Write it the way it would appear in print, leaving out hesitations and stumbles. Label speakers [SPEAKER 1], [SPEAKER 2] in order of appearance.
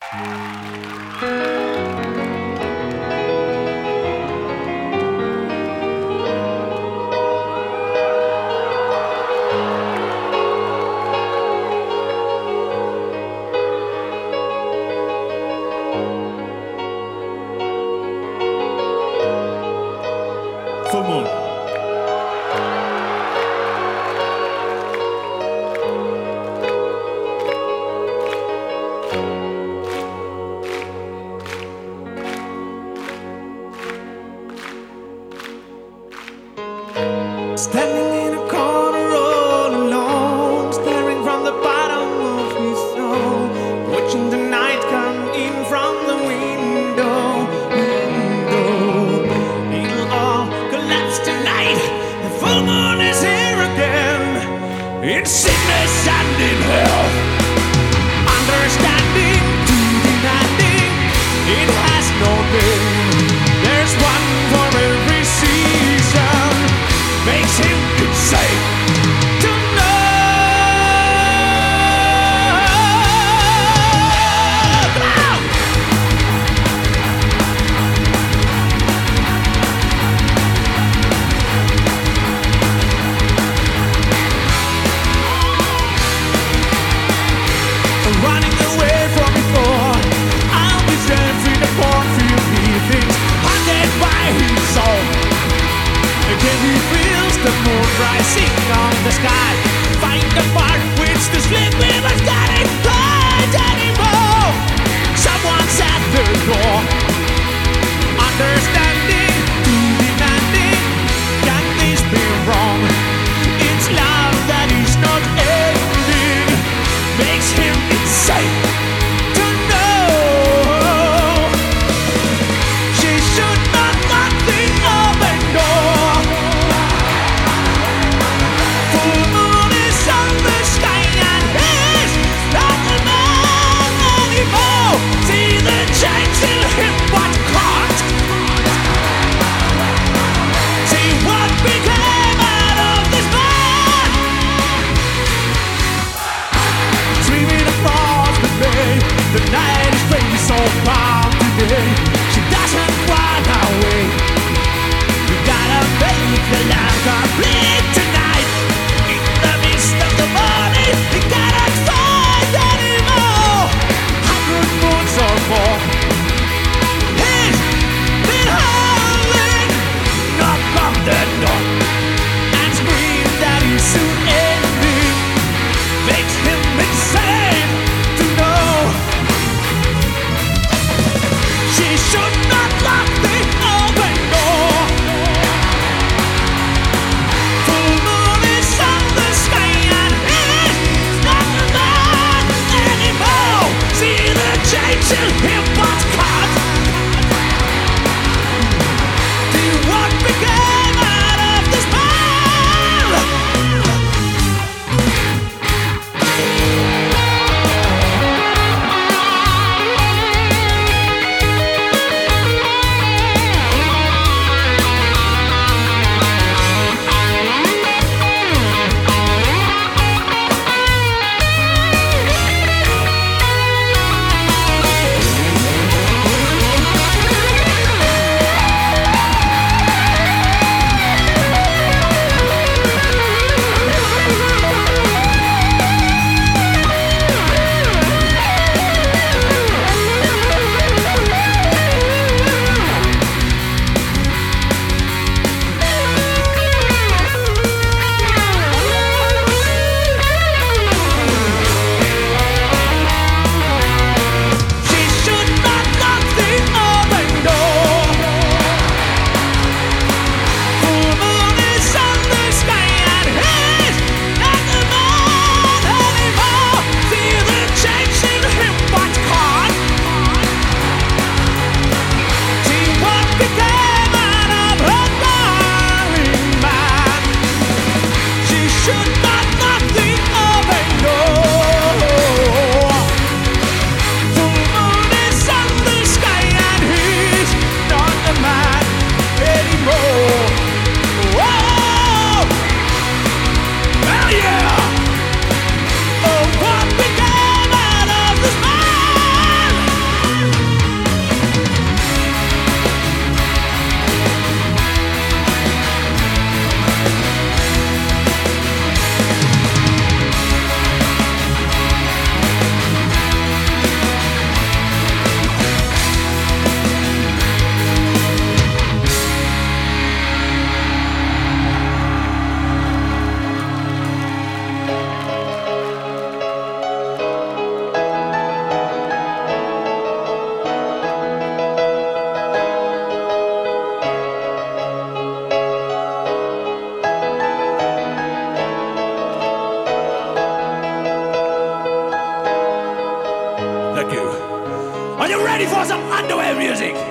[SPEAKER 1] Full moon.
[SPEAKER 2] Standing in a corner all alone, staring from the bottom of his soul, watching the night come in from the window. It'll all collapse tonight. The full moon is here again, in sickness and in health. Understanding to demanding, it has no name. There's one for every season. Makes him insane to know. Running away from before, I'll be free to walk through things haunted by his soul. Again he feels the moon rising on the sky. Find the part which the sleep we must get it right anymore. Someone's at the door. Understanding to demanding. Can this be wrong? It's love that is not ending. Makes him insane to know. She should not lock the open door. Full moon is on the sky and he's not the man anymore. See the change in him, but can't see what became out of this man. Sweeping across the bay, the night is gray, so calm today. She doesn't run away. You gotta make the lamp complete tonight. In the midst of the morning, you cannot find anymore. 100 moons or more. He's been howling, knock on the door, and scream that he's soon ending. Makes him insane to know. She should not lock the open door. Full moon is on the sky and he's not the man anymore. See the change in him, but can't do what became out of this man. you ready for some underwear music?